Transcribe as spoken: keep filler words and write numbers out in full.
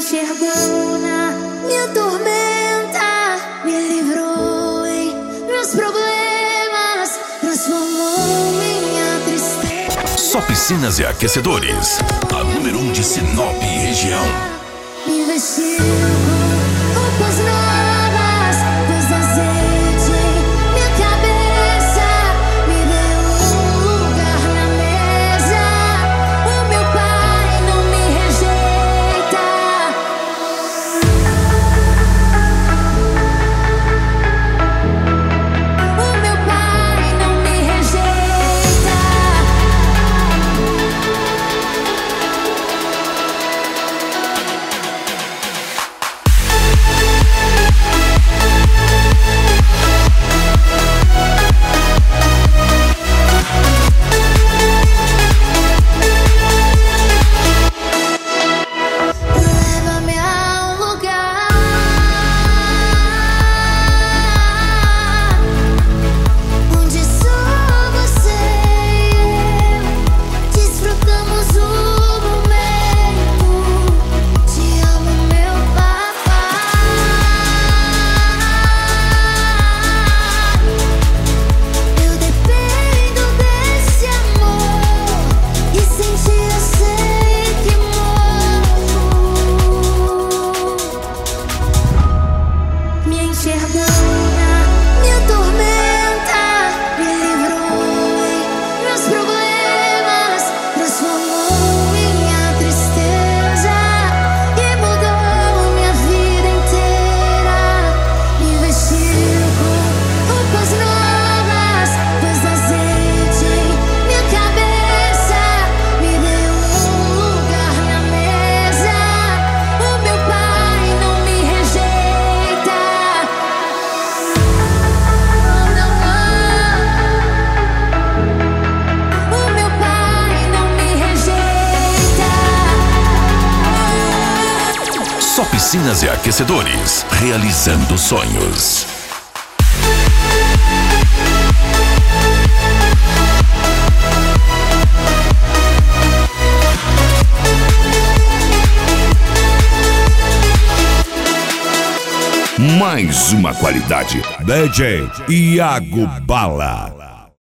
enxergou na minha tormenta, me livrou em meus problemas, transformou minha tristeza. Só Piscinas e Aquecedores, a número um de Sinop e região. Me vestiu com roupas novas, pôs azeite em minha cabeça, me deu um lugar na mesa. O meu pai não me rejeita. O meu pai não me rejeita. Leva-me a um lugar onde só você e eu desfrutamos o momento. Te amo, meu papai. Eu dependo desse amor e sem ti eu sei que morro. Me enxergou na minha tormenta, me livrou em meus problemas, transformou minha tristeza e mudou minha vida inteira. Me vestiu com roupas novas, pôs azeite em minha cabeça, me deu um lugar na mesa. O meu pai não me rejeita. O meu pai não me rejeita. Só Piscinas e Aquecedores, realizando sonhos. Mais uma qualidade. D J Iago Bala.